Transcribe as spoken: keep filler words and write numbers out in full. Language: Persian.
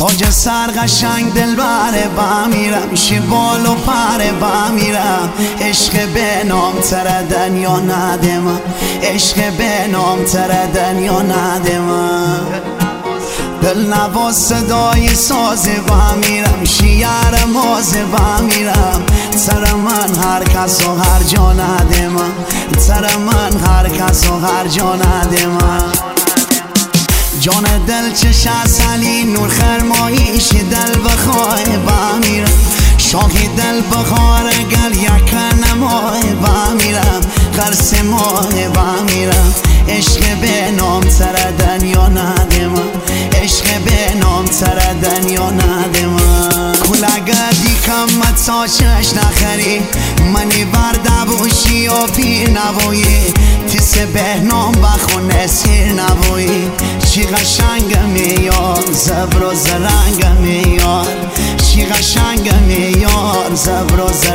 تاج سر قشنگ دل بره با میرم، شیر بال و پره با میرم. عشق به نام تردن یا ندم، عشق به نام تردن یا ندم. دل نواز صدای سازه با میرم، شیر مازه با میرم. سر من هر کس و هر جا ندم، سر من هر کس و هر جا ندم. جان دل چش اصلی نور خرمایش دل بخواه با میرم. شاهی دل بخار گل یک نماه با میرم، قرص ماه با میرم. عشق به نام تردن یا ندم، عشق به نام تردن یا ندم. کلگردی کمت ساشش نخری منی برده بوشی و پیر نبویی. تیس به نام بخونه سیر نبویی. چی قشنگ میار زبر و زرنگ میار، چی قشنگ میار زبر و زرنگ